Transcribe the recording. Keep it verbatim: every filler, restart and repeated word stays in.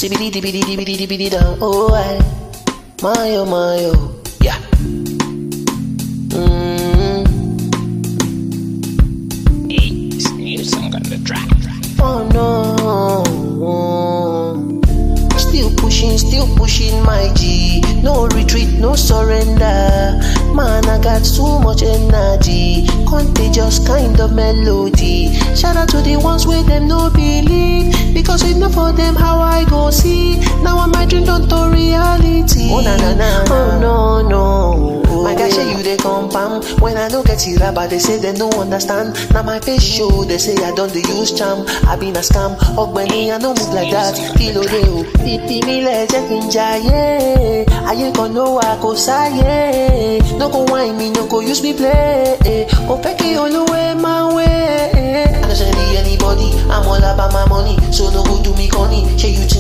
Sibidi dibidi dibidi dibidi down. Oh I, my oh my oh, yeah. Mm. Hey, this new song on the track. Oh no. Still pushing, still pushing my G. No retreat, no surrender. Man, I got so much energy. Contagious kind of melody. Shout out to the ones where them no believe. Because if not for them, how I go see. Now I'm my dream done to reality. Oh na na na, oh no no. My gosh, you they compound. When I don't get it right, but they say they don't understand. Now my face show, they say I don't do use charm. I been a scam, Ogbeni, I don't move like that. Kilo deo, pipi mi le jekin jaye. Aye kon no I go saye. No go whine me, no go use me play. Oh peki all the way my way. I don't send anybody, I'm all about my money. So no go do me corny. Say you